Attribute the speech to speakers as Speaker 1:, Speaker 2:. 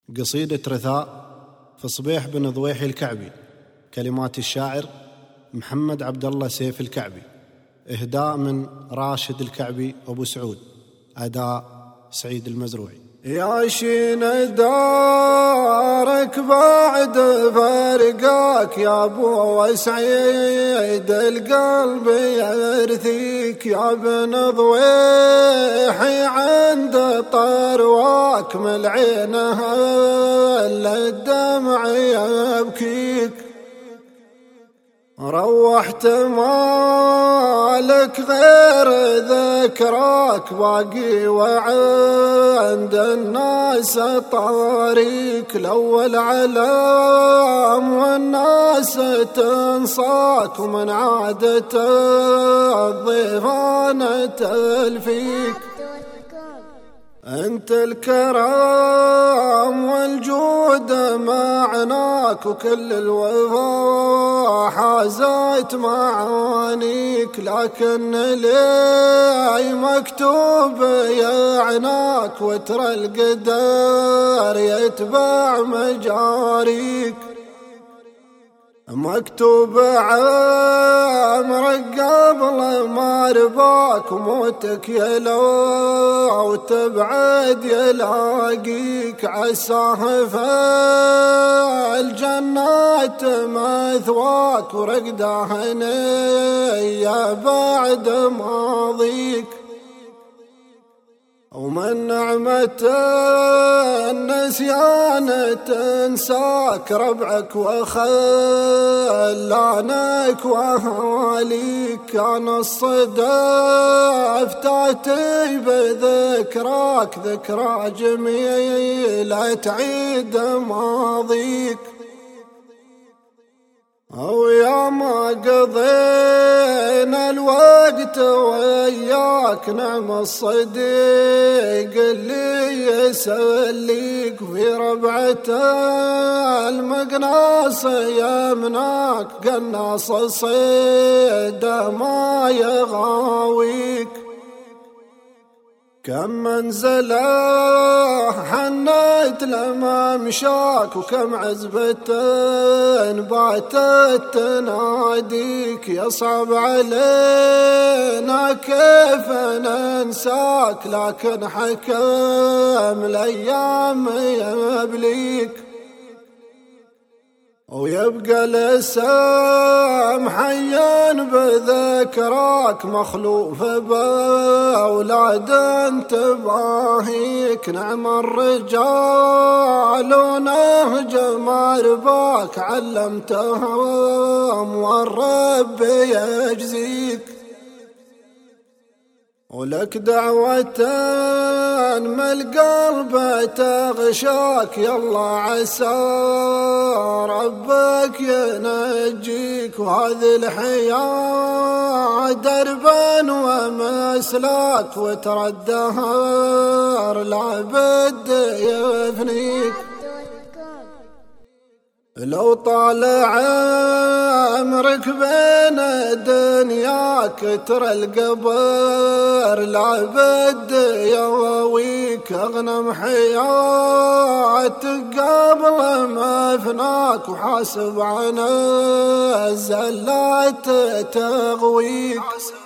Speaker 1: قصيدة رثاء في صبيح بن ضويحي الكعبي. كلمات الشاعر محمد عبد الله سيف الكعبي. إهداء من راشد الكعبي أبو سعود. أداء سعيد المزروعي.
Speaker 2: يا شين دارك بعد فرقاك يا ابو سعيد القلب يرثيك يا ابن ضويحي عند طرواك من عينها الدمع يبكيك روحت مالك غير ذكراك باقي وعند الناس طاريك الأول علام والناس تنصاك ومن عادة الضيفان تلفيك انت الكرام والجود معناك وكل الوفا حازت معانيك لكن لي مكتوب يعناك وترى القدر يتبع مجاريك مكتوب عمرك قبل ما رباك وموتك يلو تبعد يلاقيك عساه في الجنات مثواك ورقده هنية بعد ماضيك ومن نعمة النسيان تنساك ربعك وخلانك وأهاليك كان الصدف تأتي بذكراك ذكرى جميلة تعيد ماضيك أو يا ما قضينا الوقت وياك نعم الصديق اللي يسليك في ربعة المقناص يمناك قناص الصيد ما يغاويك كم منزله حنيت لما مشاك وكم عزبة باتت تناديك يصعب علينا كيف ننساك لكن حكم الأيام يبليك ويبقى لسام حيا بذكراك مخلوف بأولاد تباهيك نعم الرجال ونهج مرباك علمتهم والرب يجزيك ولك دعوة من القلب تغشاك يلا عسى ربك ينجيك وهذه الحياة دربا ومسلاك وترى الدهر لابد يفنيك لو طالع عمرك بين دنياك ترى القبر لابد يواويك اغنم حياتك قبل ما فناك وحاسب عن الزلات تغويك